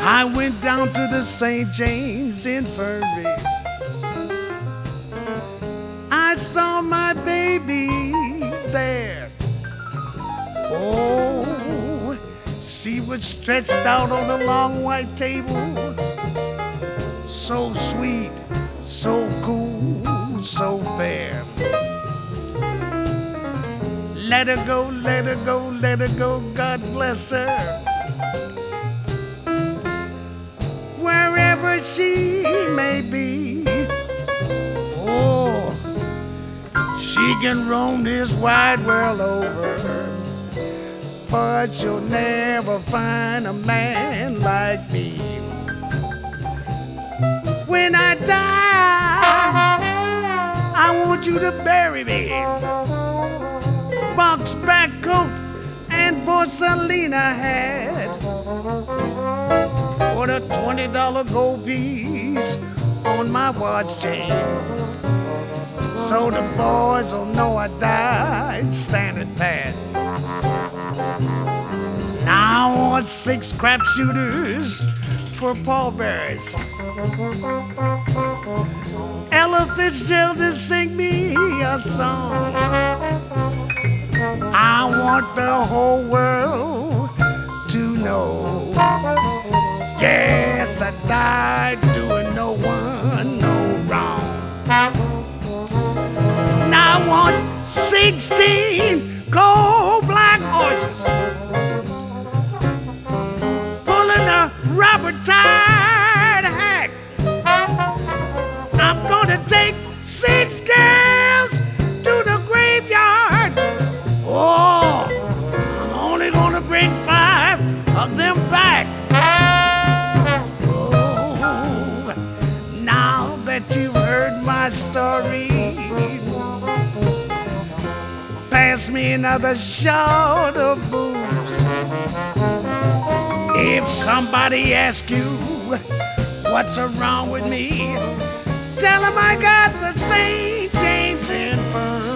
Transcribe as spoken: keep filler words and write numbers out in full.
I went down to the Saint James Infirmary. I saw my baby there. Oh, she was stretched out on the long white table. So sweet, so cool, so fair. Let her go, let her go, let her go, God bless her. Wherever she may be, oh, she can roam this wide world over, but you'll never find a man like me. When I die, I want you to bury me. Box-back coat and Borsalina hat, or a twenty dollar gold piece on my watch chain, so the boys will know I died standing pat. Now I want six crap shooters for pallbearers. Ella Fitzgerald to sing me a song. I want the whole world to know. Yes, I died doing no one no wrong. Now I want sixteen cold black horses pulling a rubber-tied hack. I'm gonna take six girls to the graveyard. Oh, I'm only gonna bring five of them back. Oh, now that you've heard my story, pass me another shot of booze. If somebody asks you what's wrong with me, tell them I got the Saint James Infirmary.